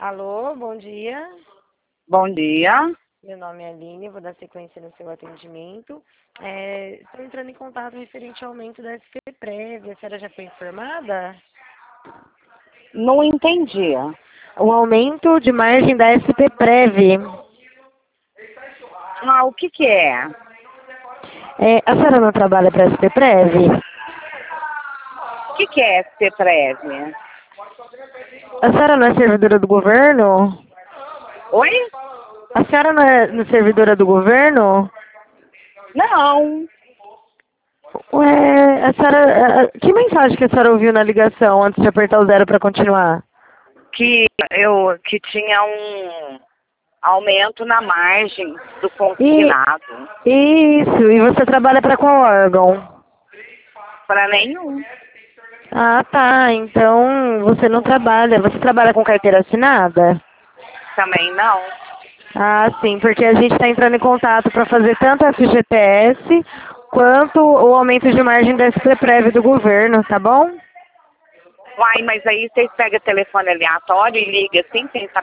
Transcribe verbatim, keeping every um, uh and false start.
Alô, bom dia. Bom dia. Meu nome é Aline, vou dar sequência no seu atendimento. É, estou entrando em contato referente ao aumento da S P Prévia. A senhora já foi informada? Não entendi. O aumento de margem da S P Prev. Ah, o que que é? É, a senhora não trabalha para a S P Prev? O que que é ser prévia? A senhora não é servidora do governo? Oi? A senhora não é não é servidora do governo? Não. Ué, a senhora... a- Que mensagem que a senhora ouviu na ligação antes de apertar o zero para continuar? Que eu que tinha um aumento na margem do E, consignado. isso, e você trabalha para qual órgão? Para nenhum. Ah, tá. Então você não trabalha. Você trabalha com carteira assinada? Também não. Ah, sim, porque a gente está entrando em contato para fazer tanto a F G T S quanto o aumento de margem da S P Prev do governo, tá bom? Uai, mas aí vocês pegam telefone aleatório e ligam assim sem saber